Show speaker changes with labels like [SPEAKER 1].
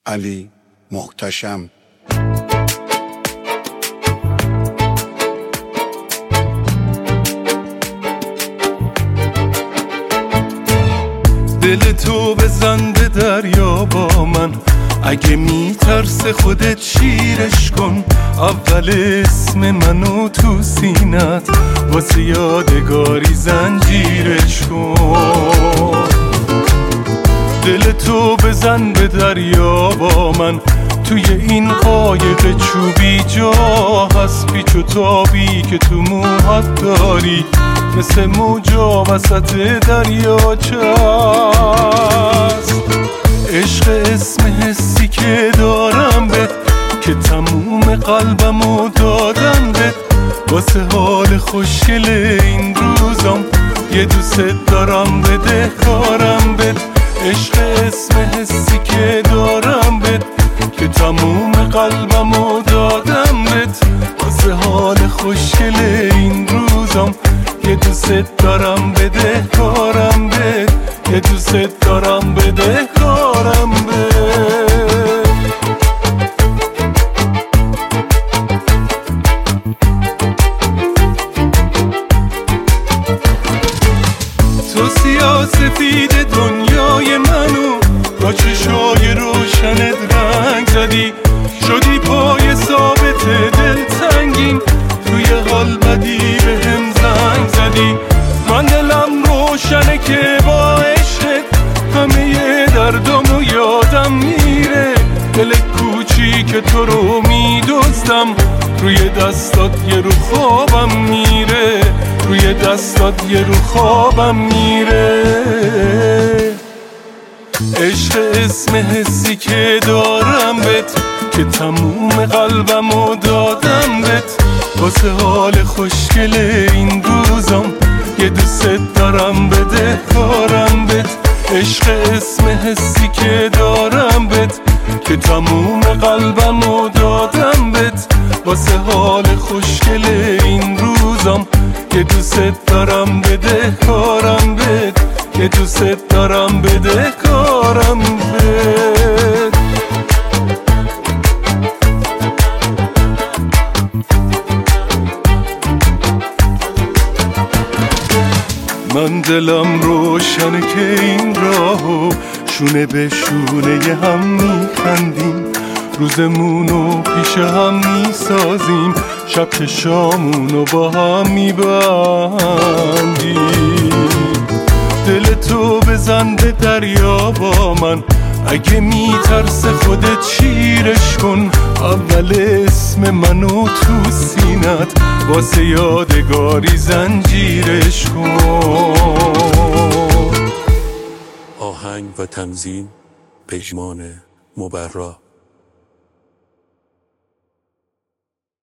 [SPEAKER 1] علی محتشم.
[SPEAKER 2] دل تو بزن به دریا با من، اگه میترس خودت شیرش کن. اول اسم منو تو سینت واسه یادگاری زنجیرش کن. دل تو بزن به دریا با من، توی این قایق چوبی جا هست پیچ و تابی که تو موهات داری، مثل موجا وسط دریاچه است. عشق اسم حسی که دارم بهت، که تموم قلبمو دادم بهت، واسه حال خوشگل این روزام یه دوست دارم بده کارم بهت. عشق اسم حسی که دارم بهت، که تموم قلبمو دادم بهت، واسه حال خوشگل این روزام یه دوست دارم بده کارم بهت، یه دوست دارم بده کارم بهت. تو سیاسفید دنیای منو با چشای روشنت رنگ زدی، شدی پای ثابت دلتنگیم، توی حال بدی به هم زنگ زدی. من دلم روشنه که با عشقت همه دردامو یادم میره. دل کوچیک تو رو میدزدم، روی دستات یه رو خوابم میره، روی دستات یه رو خوابم میره. عشق اسم حسی که دارم بهت، که تموم قلبمو دادم بهت، واسه حال خوشگل این روزام یه دوست دارم بده کارم بهت. عشق اسم حسی که دارم بهت، که تموم قلبمو دادم بهت، واسه حال خوشگل این روزام یه دوست دارم بده کارم بهت، یه دوست دارم بده کارم بهت. من دلم روشنه که این راهو شونه به شونه ی هم میخندیم، روزمونو پیش هم میسازیم، شب چشامونو با هم میبندیم. دل تو بزن به دریا با من، اگه میترس خودت شیرش کن. اول اسم منو تو سینت واسه یادگاری زنجیرش کن.
[SPEAKER 3] آهنگ و تنظیم پژمان مبرا.